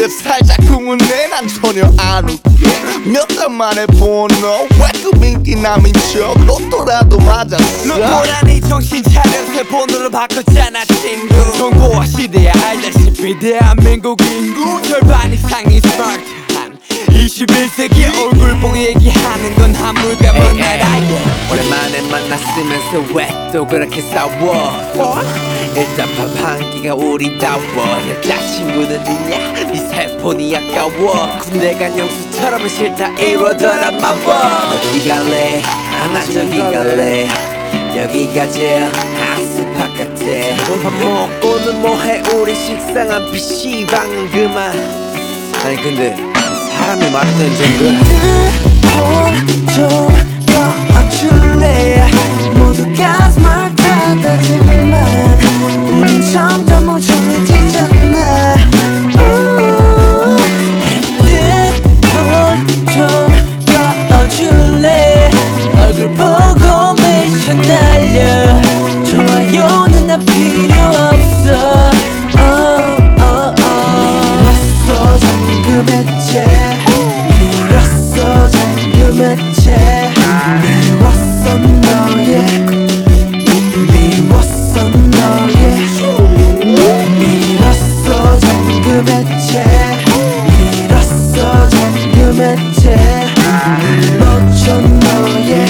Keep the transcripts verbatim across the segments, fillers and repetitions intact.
그 살짝 흥분해 난 전혀 안 웃겨 몇 달 만에 보너 왜 그 민기남인 척 로또라도 맞았어 너보라니 정신 차려 새 번호를 바꿨잖아 친구 정보화 시대야 알다시피 대한민국 인구 절반 이상이 스마트한 이십일 세기 얼굴 얘기하는 건 한물가문 나라야 오랜만에 만났으면서 왜 또 그렇게 싸워 일단 밥 한 끼가 우리다워 여자친구는 있냐 네 세폰이 아까워 군대 간 영수처럼은 싫다 이러더라 마워 어디 갈래 나 저기 갈래 여기가 제일 핫스팟 같아 밥 먹고는 뭐해 우리 식상한 피시방 그만 아니 근데 사람이 많다는 정도 좀 꺼줄래 모두가 스마트하다지만 우린 점점 멍청해지잖아 핸드폰 좀 꺼줄래 얼굴 보고 미션 날려 좋아요는 나 필요 없어 밀었어 잠금 해체 밀었어 잠금 해체 미웠어 너의 미웠어 너의 밀었어 잠금 해체 밀었어 잠금 해체 놓쳐 너의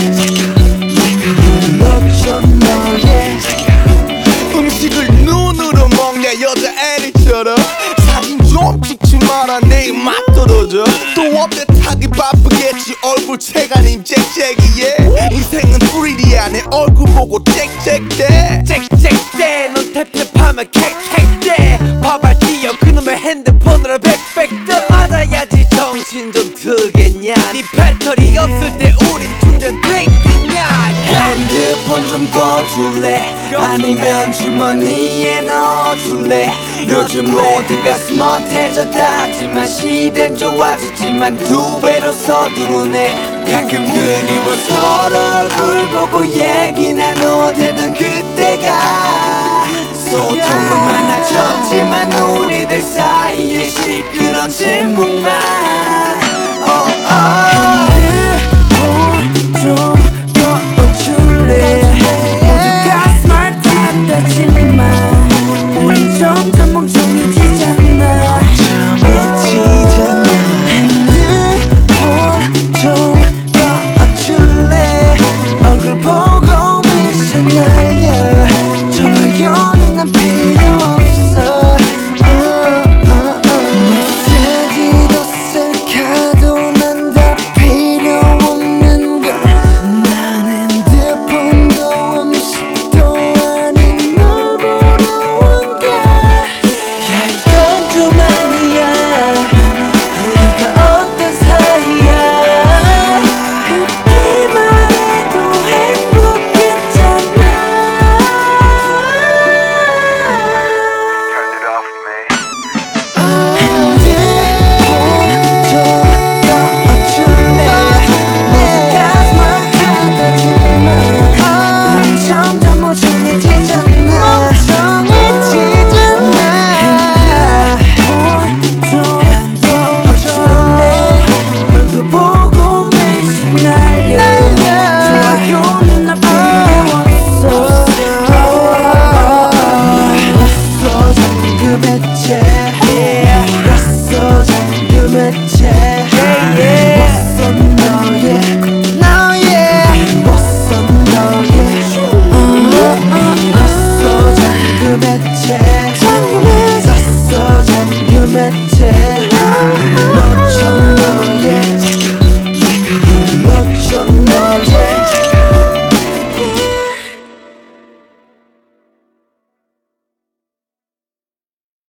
놓쳐 너의 음식을 눈으로 먹냐 여자애들처럼 사진 좀 찍지 마라 내 입맛 떨어져 또 업데 타기 바쁘겠지 얼굴 체가님 짹짹이에 인생은 쓰리디야 내 얼굴 보고 짹짹대 짹짹대 넌 탭탭하면 캑캑대 밥알 뛰어 그놈의 핸드폰으로 백백대 맞아야지 정신 좀 들겠냐 네 배터리 없을 때 우린 충전되겠냐 핸드폰 좀 꺼줄래 아니면 주머니에 넣어줄래 요즘 모두가 스마트해졌다지만 시대는 좋아졌지만 두 배로 서두르네 가끔 그리워 서로 얼굴 보고 얘기 나눠대던 그때가 소통은 많아졌지만 우리들 사이에 시끄러운 침묵만